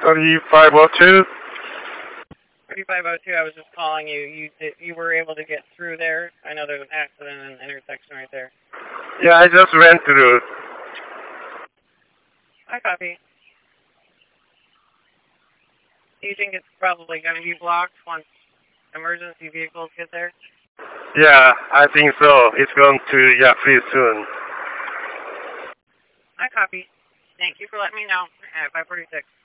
3502? 3502, I was just calling you. You were able to get through there. I know there's an accident in an intersection right there. Yeah, I just went through. I copy. Do you think it's probably going to be blocked once emergency vehicles get there? Yeah, I think so. It's going to, pretty soon. I copy. Thank you for letting me know. 546.